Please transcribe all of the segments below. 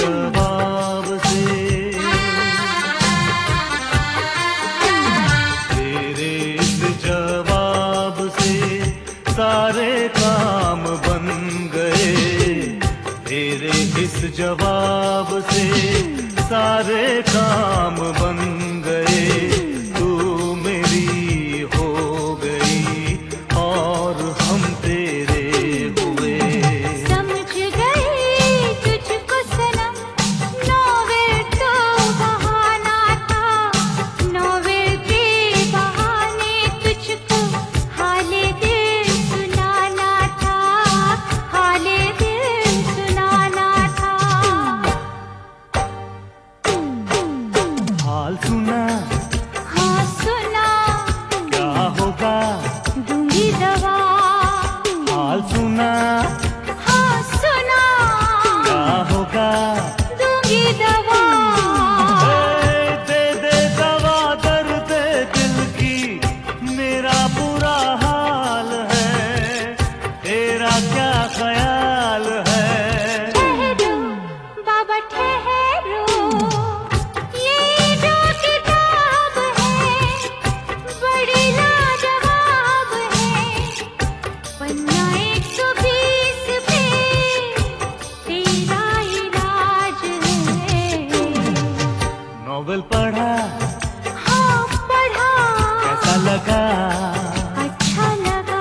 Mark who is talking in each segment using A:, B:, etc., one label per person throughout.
A: जवाब से, तेरे इस जवाब से सारे काम बन गए, तेरे इस जवाब से सारे काम बन गए। तू मेरी हो गई और हम तेरे हुए।
B: समझ गई तुझको सनम, नॉवेल तो बहाना था, नॉवेल के बहाने तुझको हाले दिल सुनाना था, हाले दिल सुनाना था।
A: हाल सुना,
B: हाँ सुना,
A: क्या होगा
B: दूंगी दवा।
A: हाल सुना,
B: हाँ सुना,
A: क्या होगा
B: दूंगी दवा।
A: दे दे दवा दर्द दिल की, मेरा बुरा हाल है, तेरा क्या ख्याल है।
B: ठहरो बाबा ठहरो, ये जो किताब है बड़ी लाजवाब है, पन्ना 120 पे तेरा इलाज है।
A: नॉवेल पढ़ा,
B: हाँ पढ़ा,
A: कैसा लगा?
B: अच्छा लगा।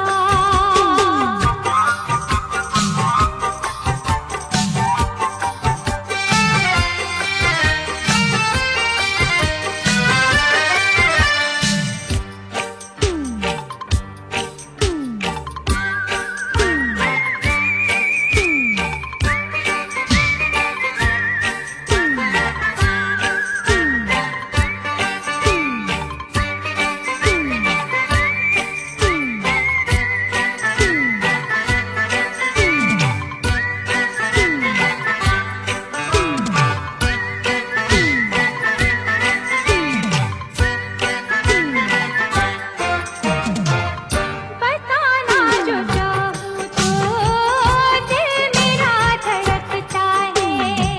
B: बताना जो चाहूँ तो दिल मेरा धड़कता है,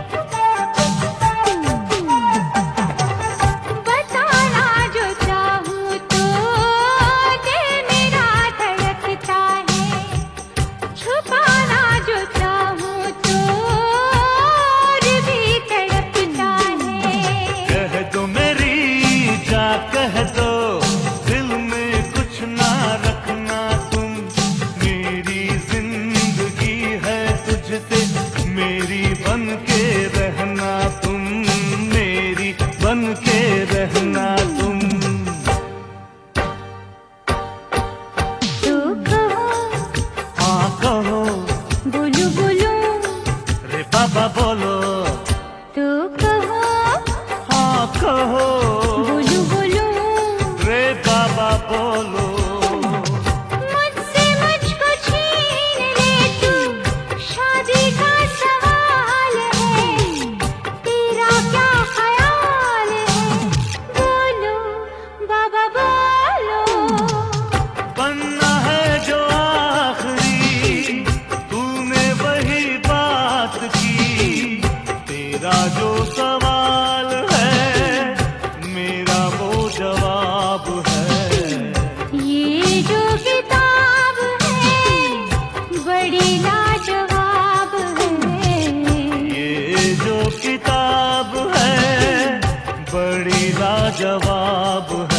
B: बताना जो चाहूँ तो दिल मेरा धड़कता है, छुपाना जो चाहूँ तो और भी तड़पता है।
A: कह दो मेरी जा, कह दो दिल में कुछ ना रखना तुम, मेरी जिंदगी है तुझसे, मेरी बन के रहना तुम, मेरी बन के रहना तुम।
B: तो कहो,
A: हाँ कहो,
B: बोलू बोलू,
A: रे बाबा बोलो।
B: तो कहो,
A: हाँ कहो,
B: बोलू बोलू,
A: रे बाबा बोलो।
B: मुझसे मुझको छीन ले तू, शादी का सवाल है, तेरा क्या ख्याल है, बोलो बाबा बोलो।
A: बनना है जो आखिरी, तूने वही बात की, तेरा जो सवाल है मेरा वो जवाब है।
B: ये जो किताब है बड़ी लाजवाब है,
A: ये जो किताब है बड़ी लाजवाब है।